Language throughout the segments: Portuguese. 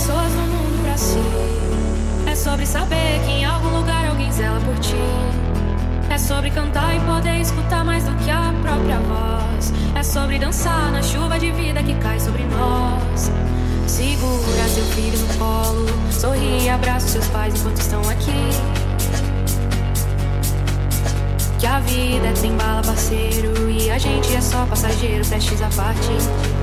pessoas no mundo pra si. É sobre saber que em algum lugar alguém zela por ti. É sobre cantar e poder escutar mais do que a própria voz. É sobre dançar na chuva de vida que cai sobre nós. Segura seu filho no colo, sorri e abraça seus pais enquanto estão aqui. Que a vida é trem-bala, parceiro, e a gente é só passageiro, prestes a partir.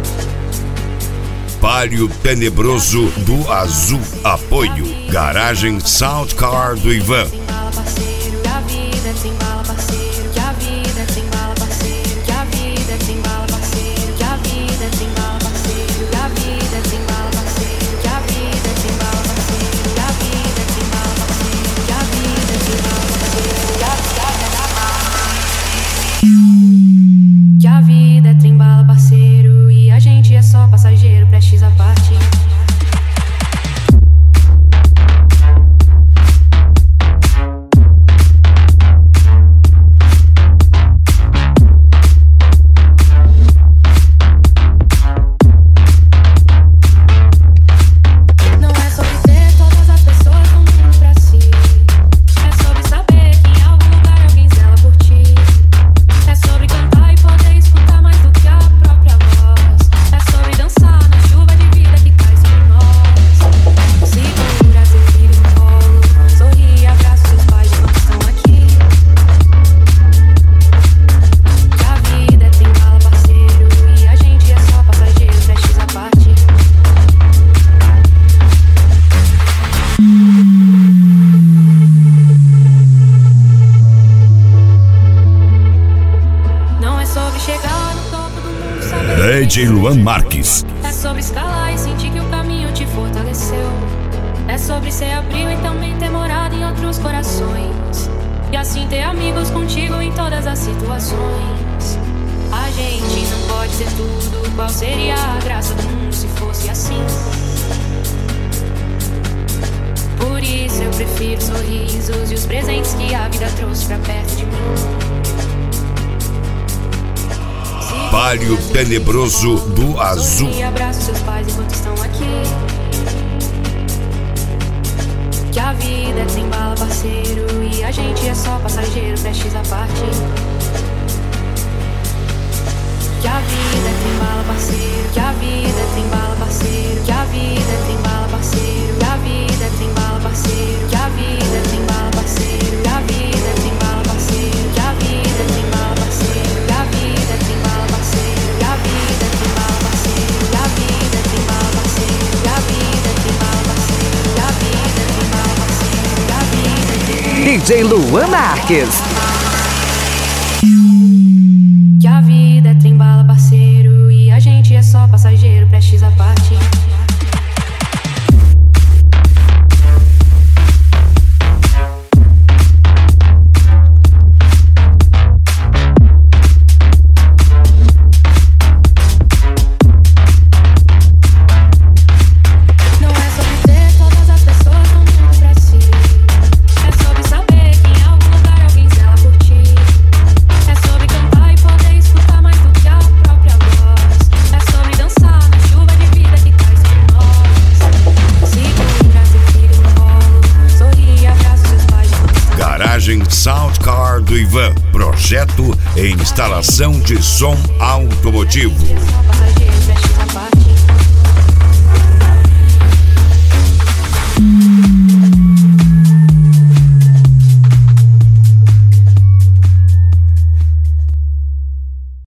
Palio Tenebroso do Azul. Apoio Garagem Sound Car do Ivan. Que a vida é trem-bala, parceiro, que a vida é trem-bala, parceiro, que a vida é trem-bala, parceiro, que a vida é trem-bala, parceiro, que a vida é trem-bala, parceiro, que a vida é trem-bala, parceiro, que a vida é trem-bala, parceiro, que a vida é trem-bala, parceiro, que a vida é trem-bala, parceiro, e a gente é só passageiro, prestes a partir. DJ Luan Marques. É sobre escalar e sentir que o caminho te fortaleceu. É sobre ser abrigo e também ter morado em outros corações. E assim ter amigos contigo em todas as situações. A gente não pode ser tudo. Qual seria a graça do mundo se fosse assim? Por isso eu prefiro sorrisos e os presentes que a vida trouxe pra perto de mim. Palio Tenebroso do Azul. E abraça seus pais enquanto estão aqui. Que a vida é trem-bala, parceiro, e a gente é só passageiro, prestes a partir. Que a vida é trem-bala, parceiro, que a vida é trem-bala, parceiro, que a vida é trem-bala, parceiro, que a vida é trem-bala, parceiro, que a vida é trem-bala, parceiro, que a vida é trem-bala, parceiro, que a vida é trem-bala, parceiro, que a vida é trem-bala, parceiro, que a vida é trem-bala, parceiro, que a vida é trem-bala, parceiro, que a vida é trem-bala, parceiro, que a vida é trem-bala, parceiro, que a vida é trem-bala. DJ Luan Marques. Que a vida é trem-bala, parceiro, e a gente é só passageiro, prestes a partir. Sound Car do Ivan. Projeto e instalação de som automotivo.